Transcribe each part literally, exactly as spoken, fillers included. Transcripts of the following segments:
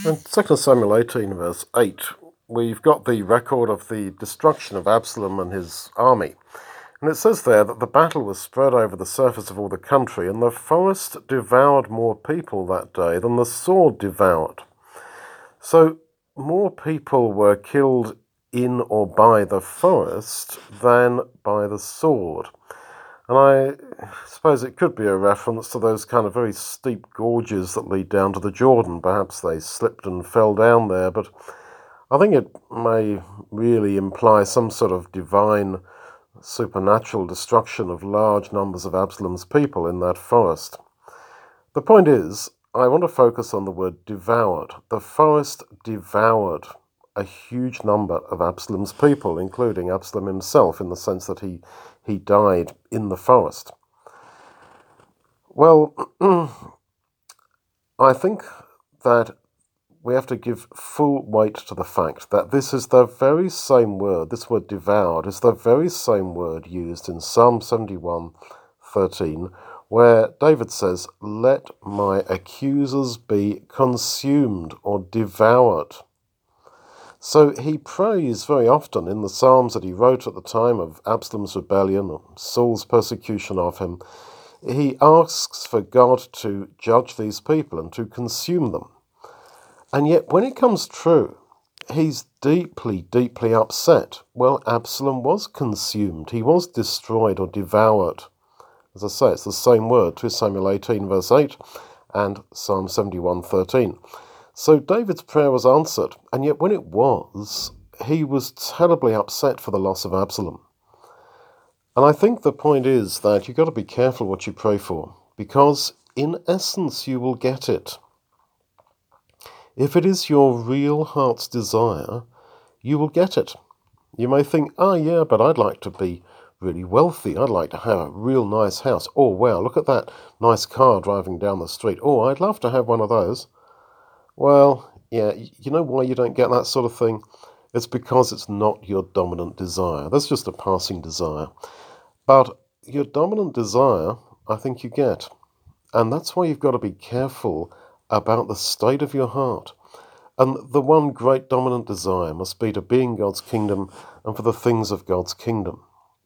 In Second Samuel eighteen, verse eight, we've got the record of the destruction of Absalom and his army. And it says there that the battle was spread over the surface of all the country, and the forest devoured more people that day than the sword devoured. So more people were killed in or by the forest than by the sword. And I suppose it could be a reference to those kind of very steep gorges that lead down to the Jordan. Perhaps they slipped and fell down there, but I think it may really imply some sort of divine, supernatural destruction of large numbers of Absalom's people in that forest. The point is, I want to focus on the word devoured. The forest devoured a huge number of Absalom's people, including Absalom himself, in the sense that he, he died in the forest. Well, I think that we have to give full weight to the fact that this is the very same word, this word devoured, is the very same word used in Psalm seventy-one thirteen, where David says, "Let my accusers be consumed or devoured." So he prays very often in the Psalms that he wrote at the time of Absalom's rebellion or Saul's persecution of him. He asks for God to judge these people and to consume them. And yet when it comes true, he's deeply, deeply upset. Well, Absalom was consumed. He was destroyed or devoured. As I say, it's the same word, Second Samuel eighteen verse eight and Psalm seventy-one thirteen. So David's prayer was answered, and yet when it was, he was terribly upset for the loss of Absalom. And I think the point is that you've got to be careful what you pray for, because in essence you will get it. If it is your real heart's desire, you will get it. You may think, oh yeah, but I'd like to be really wealthy. I'd like to have a real nice house. Oh wow, look at that nice car driving down the street. Oh, I'd love to have one of those. Well, yeah, you know why you don't get that sort of thing? It's because it's not your dominant desire. That's just a passing desire. But your dominant desire, I think you get. And that's why you've got to be careful about the state of your heart. And the one great dominant desire must be to be in God's kingdom and for the things of God's kingdom.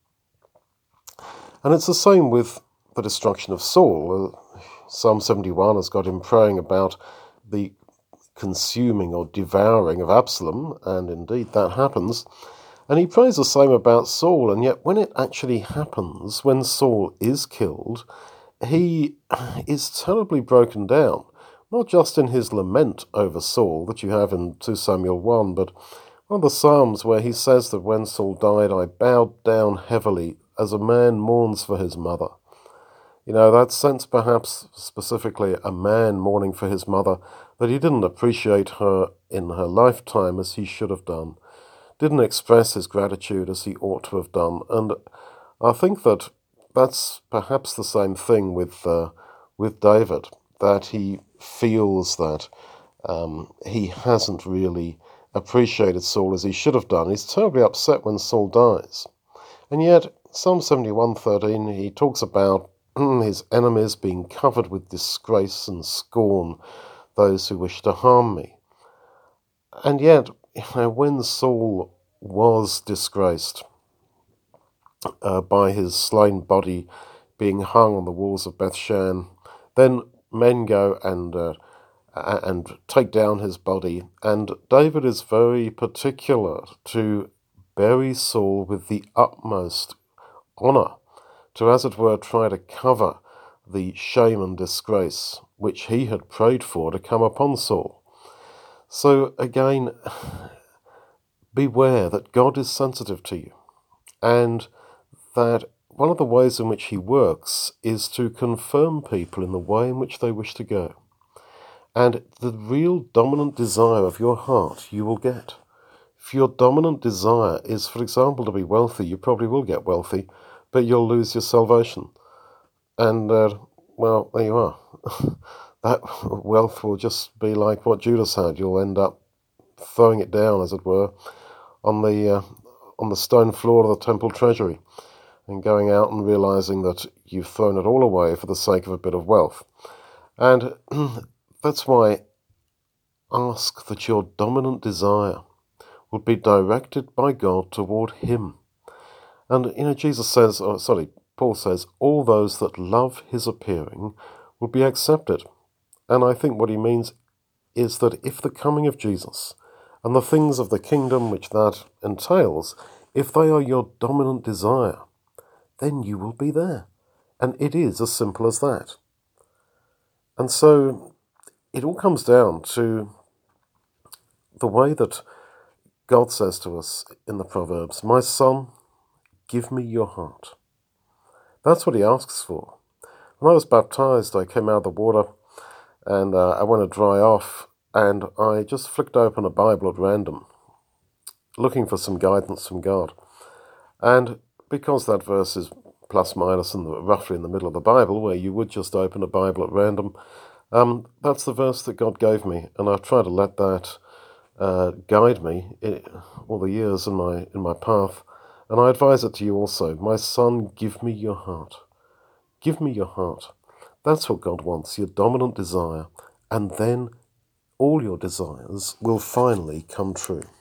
And it's the same with the destruction of Saul. Psalm seventy-one has got him praying about the consuming or devouring of Absalom, and indeed that happens. And he prays the same about Saul, and yet when it actually happens, when Saul is killed, he is terribly broken down. Not just in his lament over Saul that you have in Second Samuel one, but one of the Psalms where he says that when Saul died, I bowed down heavily as a man mourns for his mother. You know, that sense perhaps specifically a man mourning for his mother, that he didn't appreciate her in her lifetime as he should have done, didn't express his gratitude as he ought to have done. And I think that that's perhaps the same thing with uh, with David, that he feels that um, he hasn't really appreciated Saul as he should have done. He's terribly upset when Saul dies. And yet, Psalm seventy-one thirteen, he talks about his enemies being covered with disgrace and scorn, those who wish to harm me. And yet, you know, when Saul was disgraced uh, by his slain body being hung on the walls of Bethshan, then men go and uh, and take down his body, and David is very particular to bury Saul with the utmost honour, to, as it were, try to cover the shame and disgrace which he had prayed for to come upon Saul. So again, beware that God is sensitive to you, and that one of the ways in which he works is to confirm people in the way in which they wish to go. And the real dominant desire of your heart you will get. If your dominant desire is, for example, to be wealthy, you probably will get wealthy, but you'll lose your salvation. And, uh, well, there you are. That wealth will just be like what Judas had. You'll end up throwing it down, as it were, on the uh, on the stone floor of the temple treasury, and going out and realizing that you've thrown it all away for the sake of a bit of wealth. And that's why ask that your dominant desire would be directed by God toward him. And, you know, Jesus says, or sorry, Paul says, all those that love his appearing will be accepted. And I think what he means is that if the coming of Jesus and the things of the kingdom which that entails, if they are your dominant desire, then you will be there. And it is as simple as that. And so it all comes down to the way that God says to us in the Proverbs, my son, give me your heart. That's what he asks for. When I was baptized, I came out of the water and uh, I went to dry off, and I just flicked open a Bible at random, looking for some guidance from God. And because that verse is plus minus in the, roughly in the middle of the Bible, where you would just open a Bible at random, um, that's the verse that God gave me, and I've tried to let that uh, guide me in, all the years in my in my path. And I advise it to you also. My son, give me your heart. Give me your heart. That's what God wants, your dominant desire, and then all your desires will finally come true.